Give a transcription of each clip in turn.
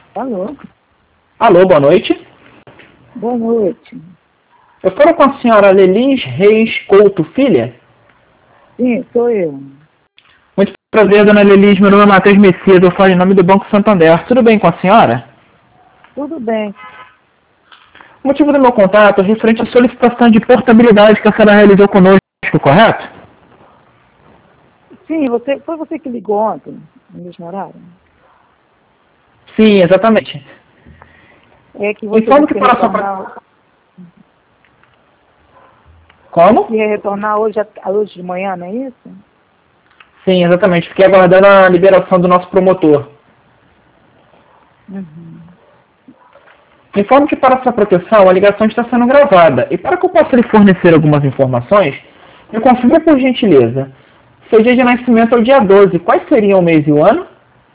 Alô? Alô, boa noite. Boa noite. Eu falo com a senhora Lelis Reis Couto, filha? Sim, sou eu. Muito prazer, dona Lelis. Meu nome é Matheus Messias, eu falo em nome do Banco Santander. Tudo bem com a senhora? Tudo bem. O motivo do meu contato é referente à solicitação de portabilidade que a senhora realizou conosco, correto? Sim, foi você que ligou ontem, no mesmo horário? Sim, exatamente. É que você Informo disse que que ia para sua... retornar, Como? hoje de manhã, não é isso? Sim, exatamente. Fiquei aguardando a liberação do nosso promotor. Uhum. Informo que para sua proteção a ligação está sendo gravada e para que eu possa lhe fornecer algumas informações, me confirme por gentileza. Seu dia de nascimento é o dia 12. Quais seriam o mês e o ano?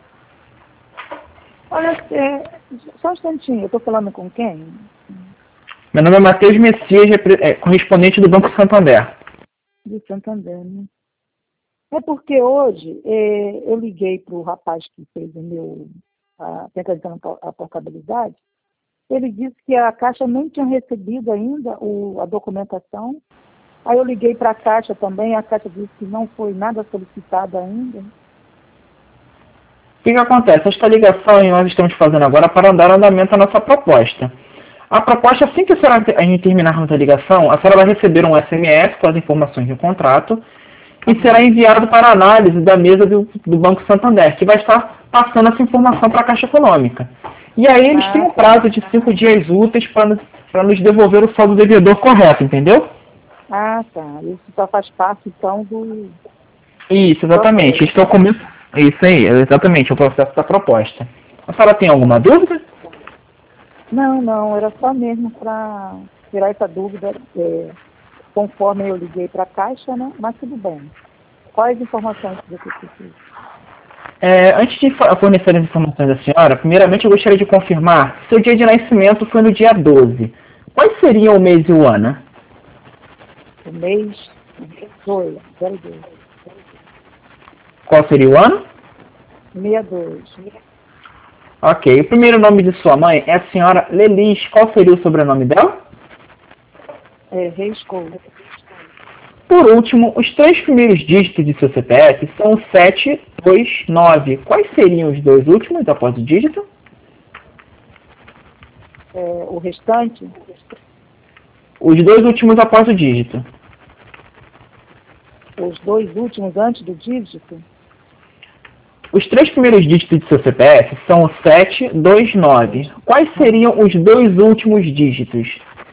Olha, só um instantinho, eu estou falando com quem? Meu nome é Matheus Messias, correspondente do Banco Santander. De Santander, né? É porque hoje eu liguei para o rapaz que fez tentando a portabilidade. Ele disse que a Caixa nem tinha recebido ainda a documentação. Aí eu liguei para a Caixa também, a Caixa disse que não foi nada solicitado ainda. O que acontece? Esta ligação nós estamos fazendo agora para dar andamento à nossa proposta. A proposta, assim que a gente terminarmos a ligação, a senhora vai receber um SMS com as informações do contrato e será enviado para a análise da mesa do Banco Santander, que vai estar passando essa informação para a Caixa Econômica. E aí eles têm um prazo de 5 dias úteis para nos devolver o saldo devedor correto, entendeu? Ah, tá. Isso só faz parte, então, Isso, exatamente. processo. Este é o começo. Isso aí, exatamente, o processo da proposta. A senhora tem alguma dúvida? Não, era só mesmo para tirar essa dúvida, conforme eu liguei para a Caixa, né? Mas tudo bem. Quais informações que você precisa? Antes de fornecer as informações da senhora, primeiramente eu gostaria de confirmar se seu dia de nascimento foi no dia 12. Quais seriam o mês e o ano? O mês 2, 02. Qual seria o ano? 62. Ok. O primeiro nome de sua mãe é a senhora Lelis. Qual seria o sobrenome dela? Reis Couto. Por último, os três primeiros dígitos de seu CPF são o 729. Quais seriam os dois últimos após o dígito? O restante, Os dois últimos após o dígito. os dois últimos antes do dígito, Os três primeiros dígitos de seu CPF são o 729. Quais seriam os dois últimos dígitos?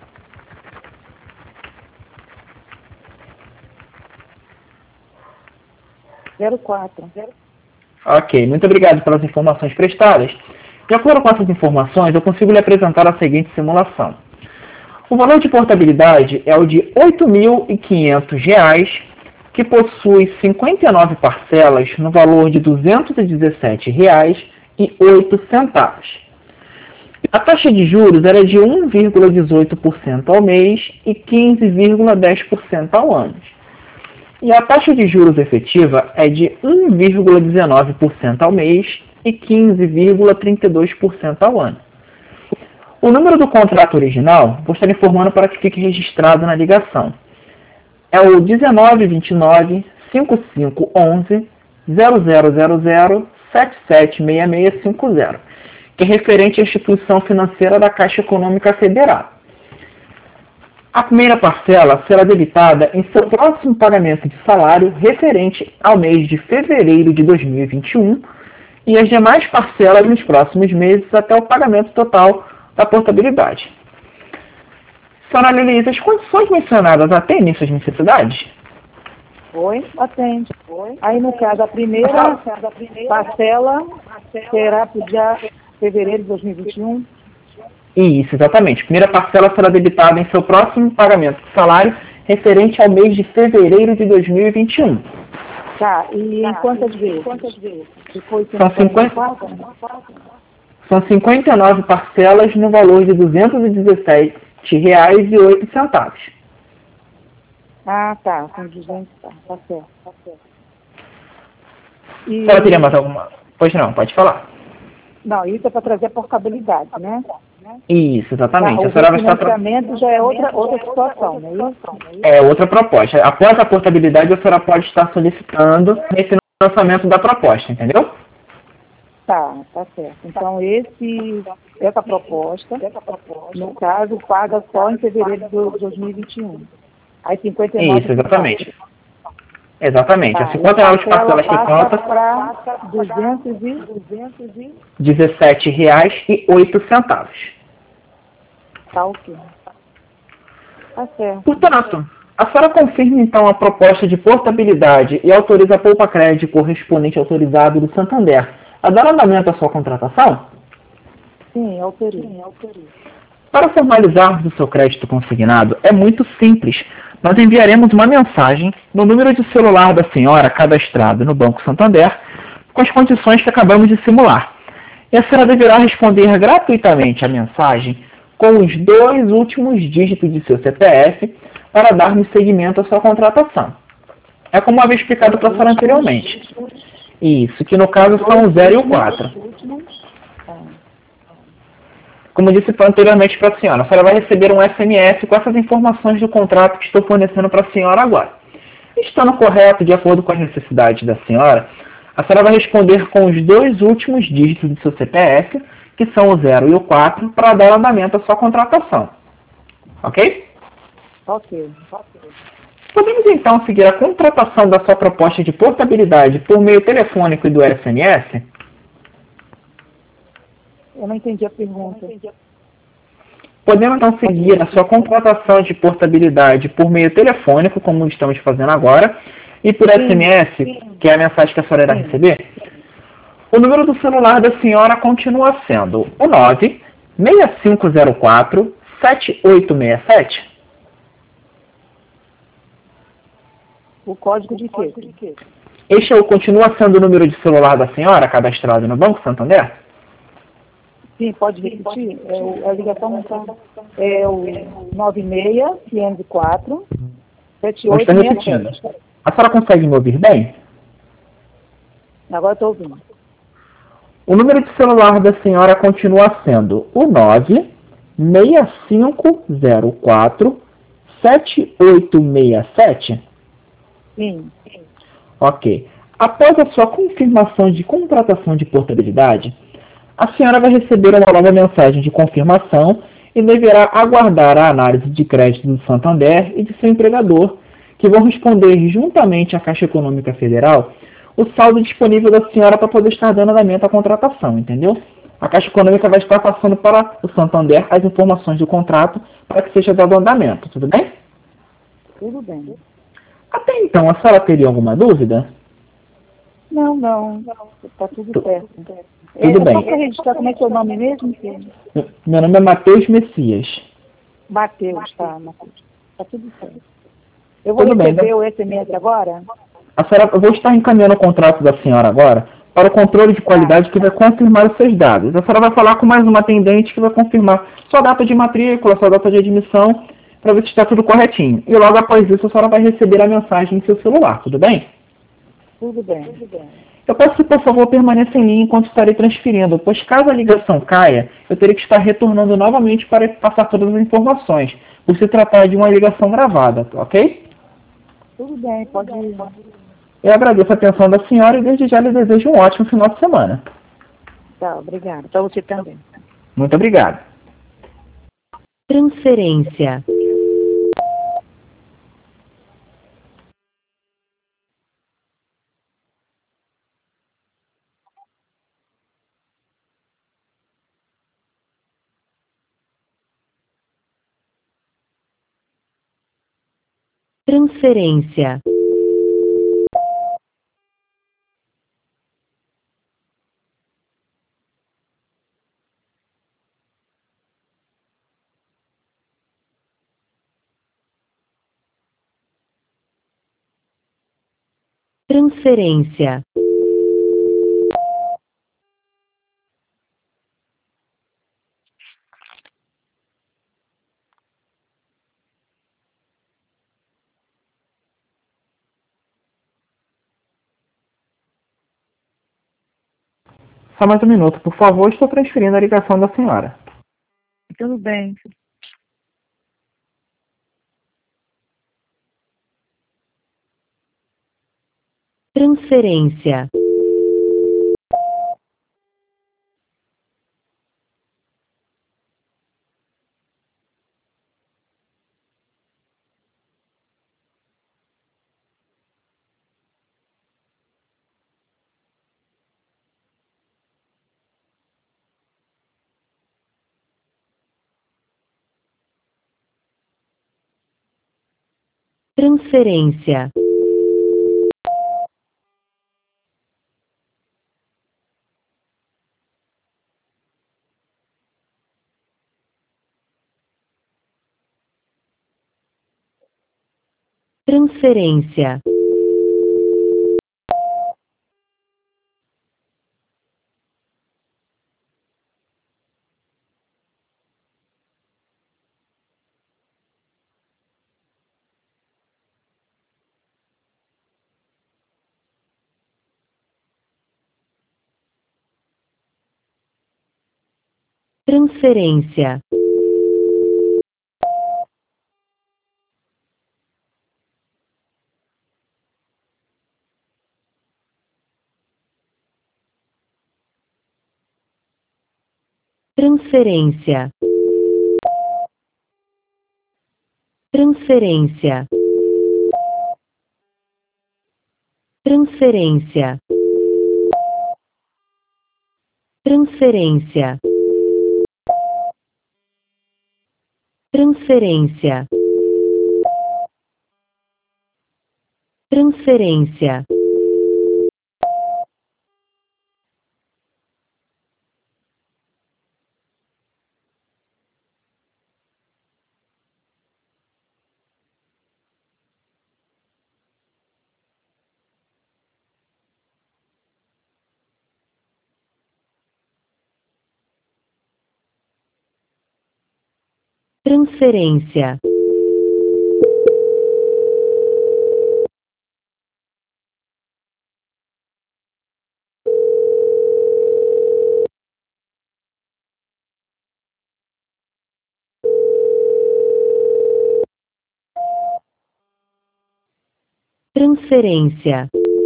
04. Ok, muito obrigado pelas informações prestadas. De acordo com essas informações, eu consigo lhe apresentar a seguinte simulação. O valor de portabilidade é o de R$ 8.500, que possui 59 parcelas no valor de R$ 217,08. A taxa de juros era de 1,18% ao mês e 15,10% ao ano. E a taxa de juros efetiva é de 1,19% ao mês e 15,32% ao ano. O número do contrato original, vou estar informando para que fique registrado na ligação. É o 1929 5511 0000 776650, que é referente à instituição financeira da Caixa Econômica Federal. A primeira parcela será debitada em seu próximo pagamento de salário referente ao mês de fevereiro de 2021 e as demais parcelas nos próximos meses até o pagamento total da portabilidade. Senhora Liliza, as condições mencionadas atendem suas necessidades? Atende. Aí, no caso, a primeira parcela será para o dia fevereiro de 2021. Isso, exatamente. A primeira parcela será debitada em seu próximo pagamento de salário referente ao mês de fevereiro de 2021. Tá, e em quantas vezes? Depois São 59 parcelas no valor de R$ 217,08. Ah, tá, são 200, tá certo. A senhora teria mais alguma? Pois não, pode falar. Não, isso é para trazer a portabilidade, né? Isso, exatamente. O A senhora vai estar financiamento já é outra situação, não é isso? é outra proposta. Após a portabilidade, a senhora pode estar solicitando refinanciamento da proposta, entendeu? Tá certo. Então, essa proposta, no caso, paga só em fevereiro de 2021. Aí 59 Isso, exatamente. Exatamente. As Tá, e a 59 parcela parcelas que passa contam, para 17,08. tá ok. Tá certo. Portanto, a senhora confirma então a proposta de portabilidade e autoriza a poupa crédito correspondente autorizado do Santander a dar andamento à sua contratação? Sim, autorizo. Para formalizarmos o seu crédito consignado, é muito simples. Nós enviaremos uma mensagem no número de celular da senhora cadastrado no Banco Santander com as condições que acabamos de simular. E a senhora deverá responder gratuitamente a mensagem com os 2 últimos dígitos de seu CPF para darmos seguimento à sua contratação. É como havia explicado para a senhora anteriormente. Isso, que no caso são o 0 e o 4. Como disse anteriormente para a senhora vai receber um SMS com essas informações do contrato que estou fornecendo para a senhora agora. Estando correto, de acordo com as necessidades da senhora, a senhora vai responder com os 2 últimos dígitos do seu CPF, que são o 0 e o 4, para dar andamento à sua contratação. Ok? Ok. Podemos então seguir a contratação da sua proposta de portabilidade por meio telefônico e do SMS? Eu não entendi a pergunta. Podemos então seguir a sua contratação de portabilidade por meio telefônico, como estamos fazendo agora, e por SMS, que é a mensagem que a senhora irá receber. O número do celular da senhora continua sendo o 96504-7867. O código de quê? Este continua sendo o número de celular da senhora cadastrado no Banco Santander? Sim, pode repetir? A ligação não está. É o 96-504. Não está repetindo. A senhora consegue me ouvir bem? Agora estou ouvindo. O número de celular da senhora continua sendo o 96504-7867? Sim. Ok. Após a sua confirmação de contratação de portabilidade, a senhora vai receber uma nova mensagem de confirmação e deverá aguardar a análise de crédito do Santander e de seu empregador, que vão responder juntamente à Caixa Econômica Federal o saldo disponível da senhora para poder estar dando andamento à contratação, entendeu? A Caixa Econômica vai estar passando para o Santander as informações do contrato para que seja dado andamento, tudo bem? Tudo bem. Até então, a senhora teria alguma dúvida? Não. Está tudo certo. Tudo bem. Só para registrar como é seu nome mesmo? Meu nome é Matheus Messias. Matheus, tá, Matheus. Está tudo certo. Eu vou Tudo bem, receber né? o SMS agora? A senhora, eu vou estar encaminhando o contrato da senhora agora para o controle de qualidade que vai confirmar os seus dados. A senhora vai falar com mais uma atendente que vai confirmar sua data de matrícula, sua data de admissão, para ver se está tudo corretinho. E logo após isso, a senhora vai receber a mensagem em seu celular, tudo bem? Tudo bem. Eu peço que, por favor, permaneça em linha enquanto estarei transferindo, pois caso a ligação caia, eu terei que estar retornando novamente para passar todas as informações, por se tratar de uma ligação gravada, ok? Tudo bem, pode ir. Eu agradeço a atenção da senhora e desde já lhe desejo um ótimo final de semana. Tá, obrigada. Para você também. Muito obrigado. Transferência. Transferência. Transferência. Só mais um minuto, por favor, estou transferindo a ligação da senhora. Tudo bem. Transferência. Transferência. Transferência. Transferência. Transferência. Transferência. Transferência. Transferência. Transferência. Transferência. Transferência. Transferência.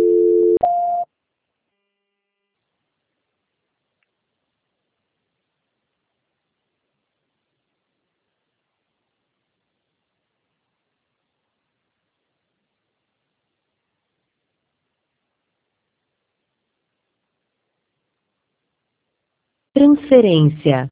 Transferência.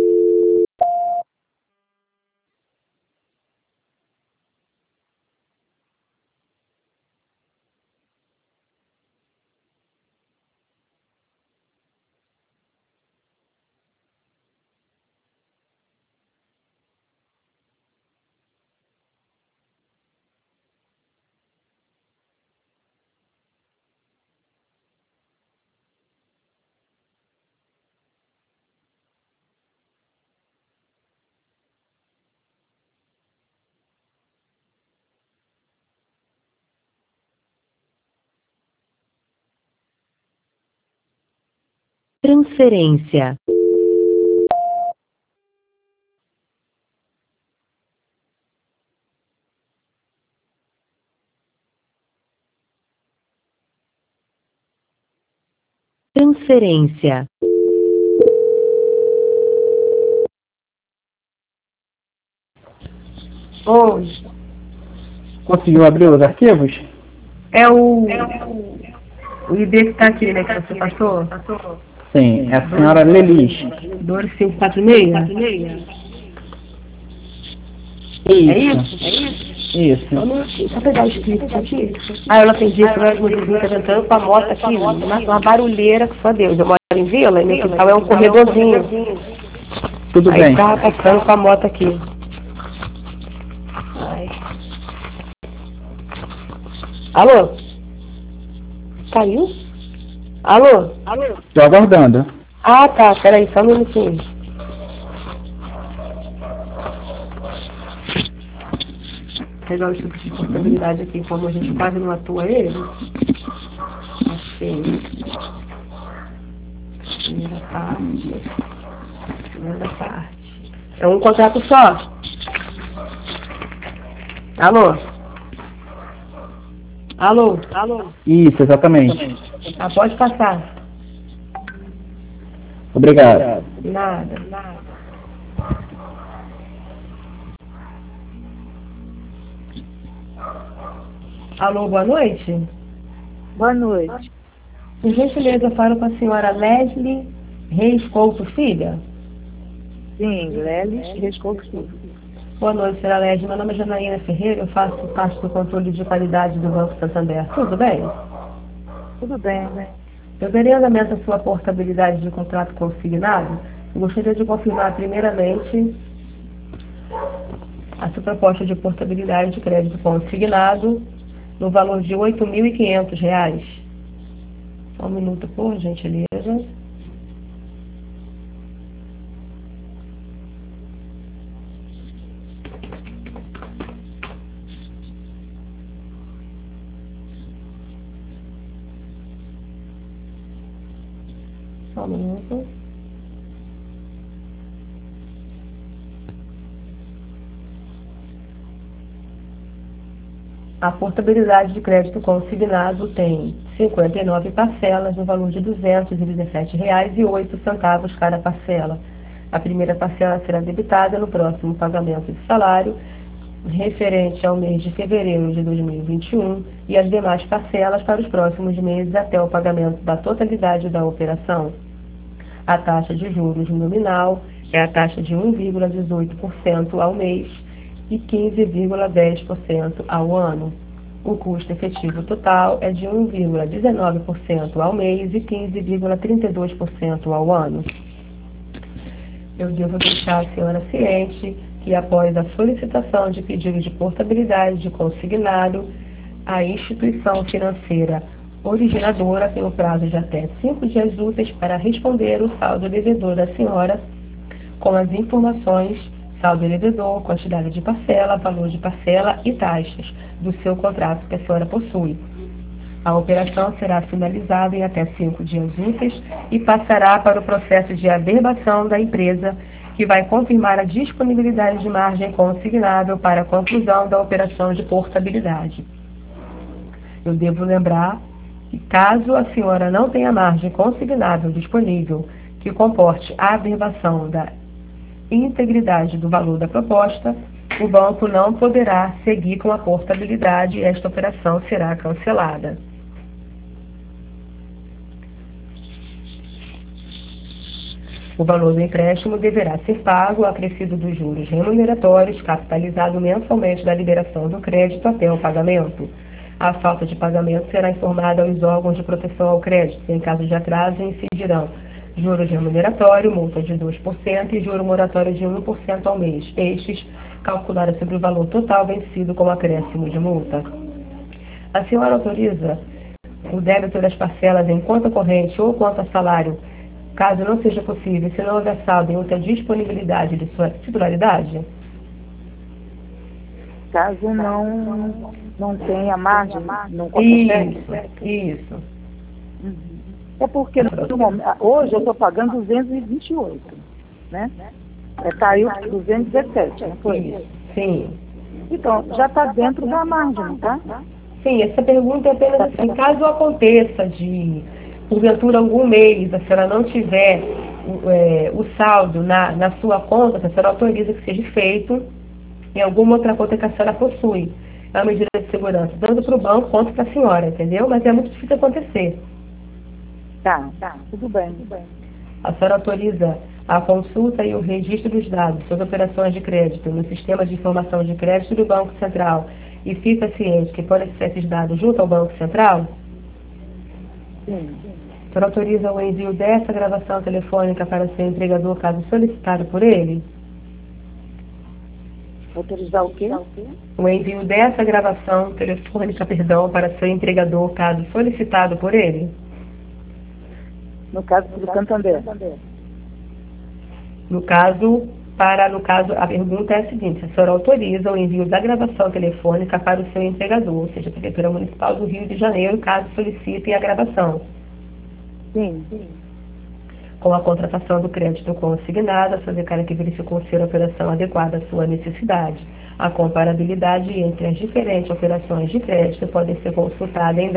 Transferência. Transferência. Oi. Conseguiu abrir os arquivos? É o ID que está aqui, né, que você passou? Sim, é a senhora Lelis. 2546? É isso? Isso. Deixa eu pegar o script aqui. Ah, eu não atendi, esse meu vizinho tá entrando com a moto aqui, uma barulheira que só Deus. Eu moro em Vila e meu quintal é um corredorzinho. Tudo Aí bem. tá passando com a moto aqui. Ai. Alô? Caiu? Alô? Estou aguardando. Ah, tá, peraí, só um minutinho. Pegar o tipo de responsabilidade aqui, como a gente quase não atua ele. Assim. Primeira parte. Segunda parte. É um contrato só? Alô? Alô? Isso, exatamente. Ah, pode passar. Obrigado. Nada. Alô, boa noite. Boa noite. Por gentileza, eu falo com a senhora Leslie Reis Couto Filha. Sim, Lelis Rescolto Filho. Boa noite, senhora Leslie. Meu nome é Janaína Ferreira, eu faço parte do controle de qualidade do Banco Santander. Tudo bem? Tudo bem, né? Eu darei andamento à sua portabilidade de contrato consignado. Eu gostaria de confirmar primeiramente a sua proposta de portabilidade de crédito consignado no valor de R$ 8.500. Só um minuto, por gentileza. Só um minuto. A portabilidade de crédito consignado tem 59 parcelas no valor de R$ 217,08 cada parcela. A primeira parcela será debitada no próximo pagamento de salário, referente ao mês de fevereiro de 2021, e as demais parcelas para os próximos meses até o pagamento da totalidade da operação. A taxa de juros nominal é a taxa de 1,18% ao mês e 15,10% ao ano. O custo efetivo total é de 1,19% ao mês e 15,32% ao ano. Eu devo deixar a senhora ciente que, após a solicitação de pedido de portabilidade de consignado, a instituição financeira originadora tem o prazo de até 5 dias úteis para responder o saldo devedor da senhora com as informações saldo devedor, quantidade de parcela, valor de parcela e taxas do seu contrato que a senhora possui. A operação será finalizada em até 5 dias úteis e passará para o processo de averbação da empresa, que vai confirmar a disponibilidade de margem consignável para a conclusão da operação de portabilidade. Eu devo lembrar que, caso a senhora não tenha margem consignável disponível que comporte a averbação da integridade do valor da proposta, o banco não poderá seguir com a portabilidade e esta operação será cancelada. O valor do empréstimo deverá ser pago, acrescido dos juros remuneratórios, capitalizado mensalmente da liberação do crédito até o pagamento. A falta de pagamento será informada aos órgãos de proteção ao crédito. Em caso de atraso, incidirão juros remuneratório, multa de 2% e juro moratório de 1% ao mês. Estes calculados sobre o valor total vencido com acréscimo de multa. A senhora autoriza o débito das parcelas em conta corrente ou conta salário, caso não seja possível, se não houver saldo em outra disponibilidade de sua titularidade? Caso não tenha margem, não consegue. Isso. É porque no momento, hoje eu estou pagando 228, né? Caiu 217, não foi? Isso. Sim. Então, já está dentro da margem, não tá? Sim, essa pergunta é apenas assim, caso aconteça de, porventura, algum mês, a senhora não tiver o saldo na sua conta, a senhora autoriza que seja feito em alguma outra conta que a senhora possui. É uma medida de segurança, tanto para o banco quanto para a senhora, entendeu? Mas é muito difícil acontecer. Tá, tudo bem. A senhora autoriza a consulta e o registro dos dados sobre operações de crédito no Sistema de Informação de Crédito do Banco Central e fica ciente que pode acessar esses dados junto ao Banco Central? Sim. A senhora autoriza o envio dessa gravação telefônica para seu entregador, caso solicitado por ele? Autorizar o quê? O envio dessa gravação telefônica, para seu entregador, caso solicitado por ele? No caso do Santander. No caso, a pergunta é a seguinte: a senhora autoriza o envio da gravação telefônica para o seu entregador, ou seja, a Prefeitura Municipal do Rio de Janeiro, caso solicitem a gravação? Sim. Com a contratação do crédito consignado, a senhora que verificou ser a operação adequada à sua necessidade. A comparabilidade entre as diferentes operações de crédito pode ser consultada em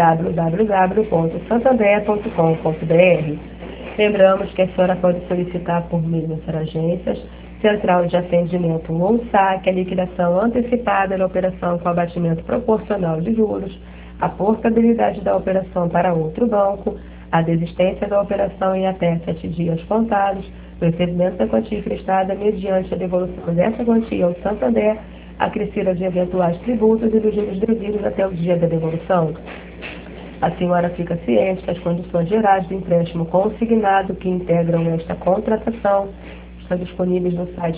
www.santander.com.br. Lembramos que a senhora pode solicitar por meio das agências, Central de Atendimento ou saque, a liquidação antecipada da operação com abatimento proporcional de juros, a portabilidade da operação para outro banco, a desistência da operação em até 7 dias contados, o recebimento da quantia emprestada mediante a devolução dessa quantia ao Santander, acrescida de eventuais tributos e dos juros devidos até o dia da devolução. A senhora fica ciente que as condições gerais do empréstimo consignado que integram esta contratação estão disponíveis no site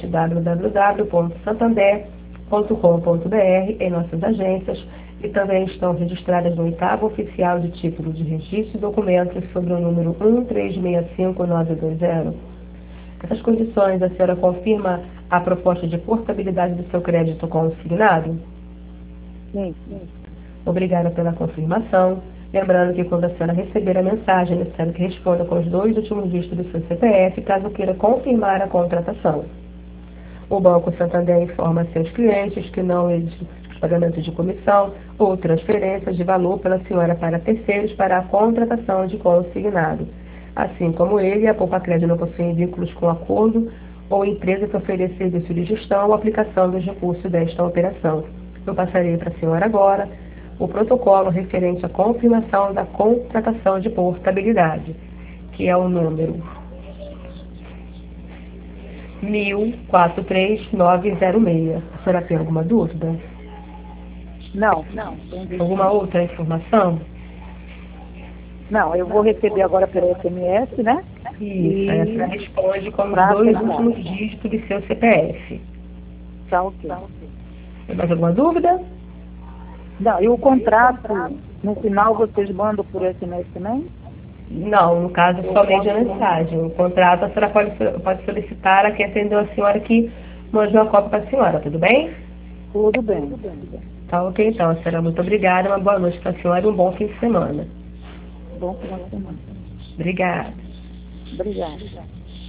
www.santander.com.br em nossas agências e também estão registradas no 8º Oficial de Título de Registro e Documentos sobre o número 1365920. Essas condições, a senhora confirma a proposta de portabilidade do seu crédito consignado? Sim. Obrigada pela confirmação. Lembrando que quando a senhora receber a mensagem, é necessário que responda com os 2 últimos dígitos do seu CPF, caso queira confirmar a contratação. O Banco Santander informa a seus clientes que não existe pagamento de comissão ou transferências de valor pela senhora para terceiros para a contratação de consignado. Assim como ele, a Poupa Crédito não possui vínculos com acordo ou empresa que ofereça serviço de gestão ou aplicação dos recursos desta operação. Eu passarei para a senhora agora o protocolo referente à confirmação da contratação de portabilidade, que é o número 143906. A senhora tem alguma dúvida? Não. Alguma outra informação? Não, eu vou receber agora pelo SMS, né? Isso, aí a senhora responde com os 2 últimos dígitos do seu CPF. Tá ok. Tem mais alguma dúvida? Não, e o contrato, no final vocês mandam por SMS também? Não, no caso, somente a mensagem. O contrato a senhora pode solicitar a quem atendeu a senhora que mande uma cópia para a senhora, tudo bem? Tudo bem. Tá ok, então, senhora. Muito obrigada, uma boa noite para a senhora e um bom fim de semana. Bom final de semana. Obrigada. Obrigada.